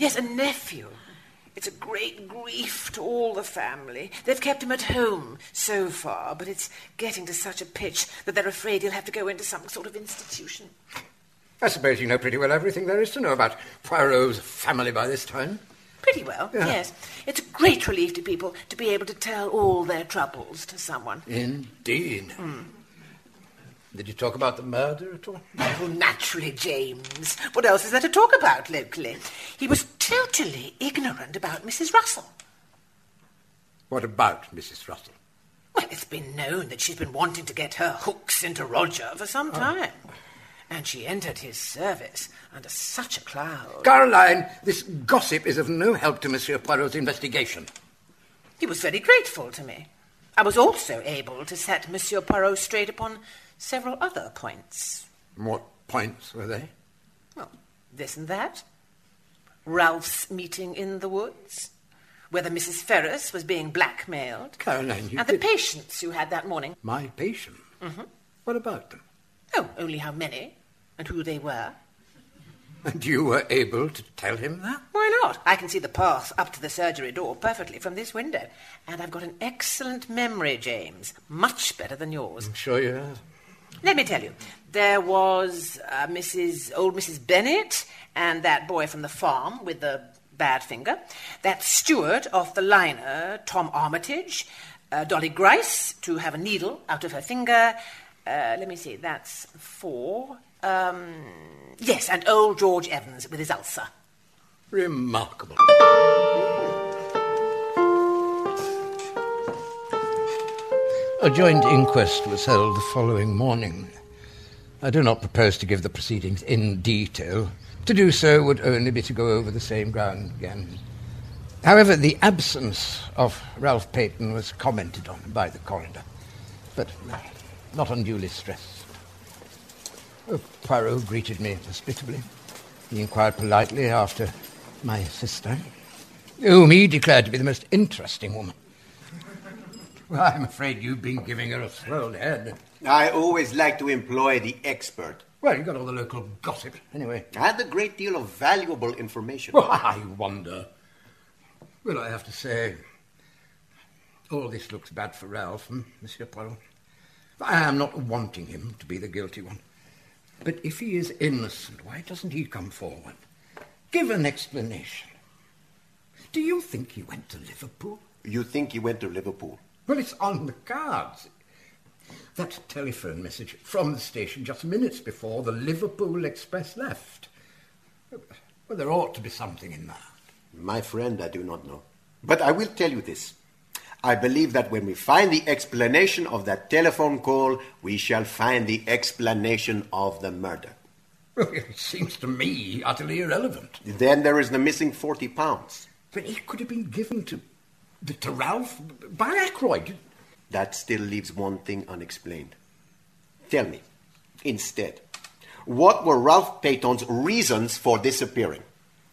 Yes, a nephew. It's a great grief to all the family. They've kept him at home so far, but it's getting to such a pitch that they're afraid he'll have to go into some sort of institution. I suppose you know pretty well everything there is to know about Poirot's family by this time. Pretty well, Yeah. yes. It's a great relief to people to be able to tell all their troubles to someone. Indeed. Mm. Did you talk about the murder at all? Well, naturally, James. What else is there to talk about locally? He was totally ignorant about Missus Russell. What about Missus Russell? Well, it's been known that she's been wanting to get her hooks into Roger for some time. And she entered his service under such a cloud. Caroline, this gossip is of no help to Monsieur Poirot's investigation. He was very grateful to me. I was also able to set Monsieur Poirot straight upon several other points. What points were they? Well, this and that. Ralph's meeting in the woods. Whether Missus Ferris was being blackmailed. Caroline, you And did... the patients you had that morning. My patient? Mm-hmm. What about them? Oh, only how many and who they were. And you were able to tell him that? Why not? I can see the path up to the surgery door perfectly from this window. And I've got an excellent memory, James. Much better than yours. I'm sure you have. Let me tell you, there was uh, Missus old Missus Bennet and that boy from the farm with the bad finger, that steward off the liner, Tom Armitage, uh, Dolly Grice, to have a needle out of her finger. Uh, let me see, that's four. Um, yes, and old George Evans with his ulcer. Remarkable. A joint inquest was held the following morning. I do not propose to give the proceedings in detail. To do so would only be to go over the same ground again. However, the absence of Ralph Peyton was commented on by the coroner, but not unduly stressed. Oh, Poirot greeted me hospitably. He inquired politely after my sister, whom he declared to be the most interesting woman. Well, I'm afraid you've been giving her a swirled head. I always like to employ the expert. Well, you got all the local gossip, anyway. And a great deal of valuable information. Well, I wonder. Well, I have to say, all this looks bad for Ralph, hmm, Monsieur Poirot. I am not wanting him to be the guilty one. But if he is innocent, why doesn't he come forward? Give an explanation. Do you think he went to Liverpool? You think he went to Liverpool? Well, it's on the cards. That telephone message from the station just minutes before the Liverpool Express left. Well, there ought to be something in that. My friend, I do not know. But I will tell you this. I believe that when we find the explanation of that telephone call, we shall find the explanation of the murder. Well, it seems to me utterly irrelevant. Then there is the missing forty pounds. But it could have been given to, to Ralph by Ackroyd. That still leaves one thing unexplained. Tell me, instead, what were Ralph Peyton's reasons for disappearing?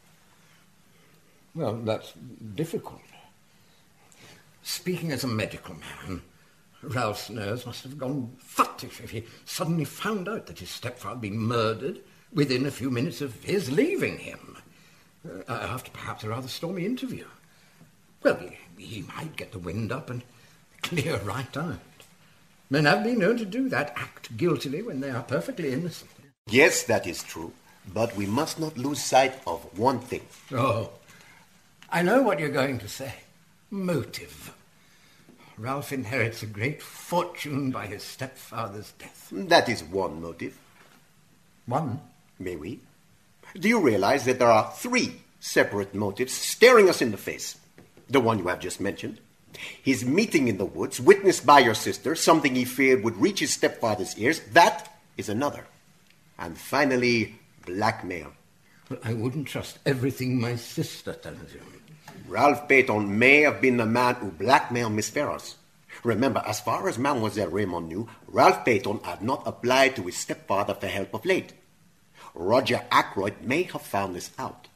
Well, that's difficult. Speaking as a medical man, Ralph's nerves must have gone futtish if he suddenly found out that his stepfather had been murdered within a few minutes of his leaving him, uh, after perhaps a rather stormy interview. Well, he, he might get the wind up and clear right out. Men have been known to do that, act guiltily when they are perfectly innocent. Yes, that is true. But we must not lose sight of one thing. Oh, I know what you're going to say. Motive. Ralph inherits a great fortune by his stepfather's death. That is one motive. One? May we? Do you realize that there are three separate motives staring us in the face? The one you have just mentioned. His meeting in the woods, witnessed by your sister, something he feared would reach his stepfather's ears. That is another. And finally, blackmail. Well, I wouldn't trust everything my sister tells you. Ralph Peyton may have been the man who blackmailed Miss Ferris. Remember, as far as Mademoiselle Raymond knew, Ralph Peyton had not applied to his stepfather for help of late. Roger Ackroyd may have found this out.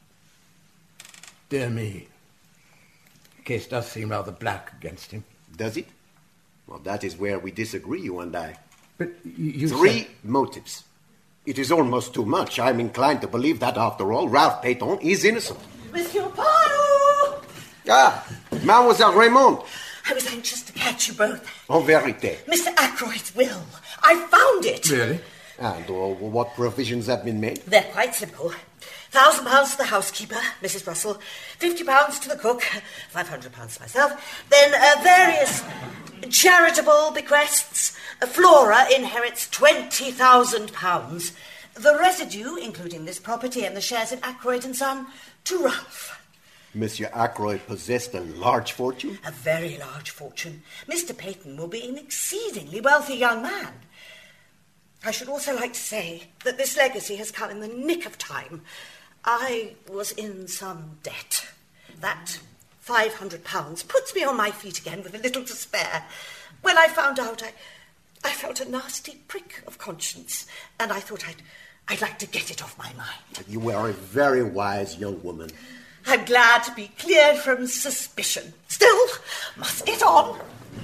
Dear me. The case does seem rather black against him. Does it? Well, that is where we disagree, you and I. But you, you Three said... motives. It is almost too much. I'm inclined to believe that, after all, Ralph Peyton is innocent. Monsieur Poirot! Ah, Mademoiselle Raymond. I was anxious to catch you both. En vérité. Mister Ackroyd's will. I found it. Really? And uh, what provisions have been made? They're quite simple. Thousand pounds to the housekeeper, Missus Russell. Fifty pounds to the cook. Five hundred pounds to myself. Then uh, various charitable bequests. Flora inherits twenty thousand pounds. The residue, including this property and the shares in Ackroyd and Son, to Ralph. Monsieur Ackroyd possessed a large fortune? A very large fortune. Mister Peyton will be an exceedingly wealthy young man. I should also like to say that this legacy has come in the nick of time. I was in some debt. That five hundred pounds puts me on my feet again with a little to spare. When I found out, I, I felt a nasty prick of conscience, and I thought I'd, I'd like to get it off my mind. You are a very wise young woman. I'm glad to be cleared from suspicion. Still, must get on.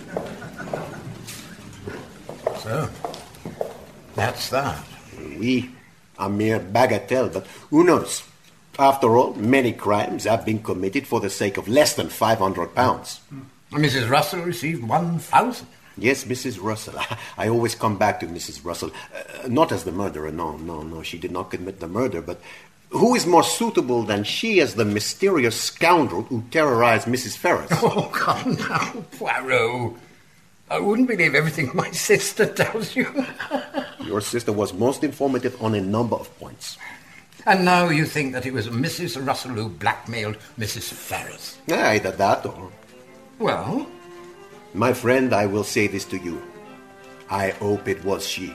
So, that's that. Oui, a mere bagatelle, but who knows? After all, many crimes have been committed for the sake of less than five hundred pounds. Missus Russell received one thousand. Yes, Missus Russell. I always come back to Missus Russell. Uh, not as the murderer, no, no, no. She did not commit the murder, but who is more suitable than she as the mysterious scoundrel who terrorized Missus Ferris? Oh, come now, Poirot. I wouldn't believe everything my sister tells you. Your sister was most informative on a number of points. And now you think that it was Missus Russell who blackmailed Missus Ferris? Either that or... Well? My friend, I will say this to you. I hope it was she.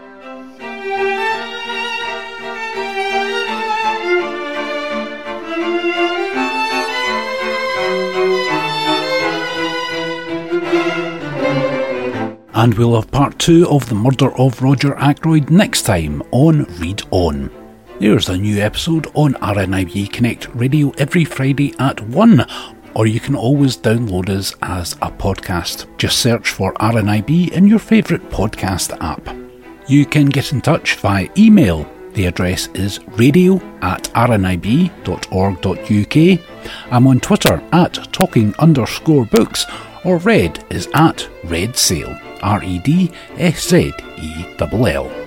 And we'll have part two of The Murder of Roger Ackroyd next time on Read On. There's a new episode on R N I B Connect Radio every Friday at one, or you can always download us as a podcast. Just search for R N I B in your favourite podcast app. You can get in touch via email. The address is radio at rnib dot org dot uk. I'm on Twitter at talking underscore books, or Red is at Red Sail, R E D S Z E L L.